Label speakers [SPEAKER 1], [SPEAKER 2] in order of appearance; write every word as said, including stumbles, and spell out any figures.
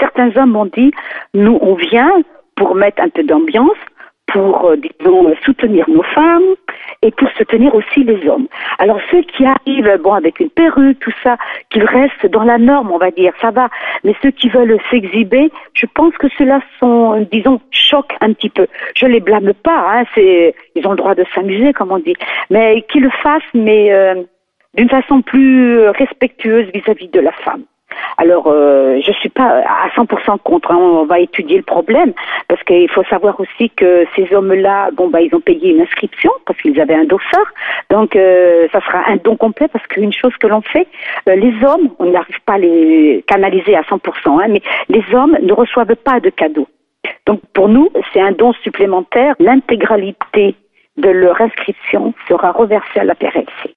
[SPEAKER 1] certains hommes m'ont dit, nous on vient pour mettre un peu d'ambiance, pour, euh, disons, soutenir nos femmes et pour soutenir aussi les hommes. Alors ceux qui arrivent, bon, avec une perruque, tout ça, qu'ils restent dans la norme, on va dire, ça va. Mais ceux qui veulent s'exhiber, je pense que ceux-là sont, disons, choquent un petit peu. Je les blâme pas, hein, c'est, ils ont le droit de s'amuser, comme on dit. Mais qu'ils le fassent, mais euh, d'une façon plus respectueuse vis-à-vis de la femme. Alors, euh, je suis pas à cent pour cent contre, hein, on va étudier le problème, parce qu'il faut savoir aussi que ces hommes-là, bon, bah, ils ont payé une inscription, parce qu'ils avaient un dossard, donc euh, ça sera un don complet, parce qu'une chose que l'on fait, euh, les hommes, on n'arrive pas à les canaliser à cent pour cent, hein, mais les hommes ne reçoivent pas de cadeaux. Donc, pour nous, c'est un don supplémentaire, l'intégralité de leur inscription sera reversée à la P R L C.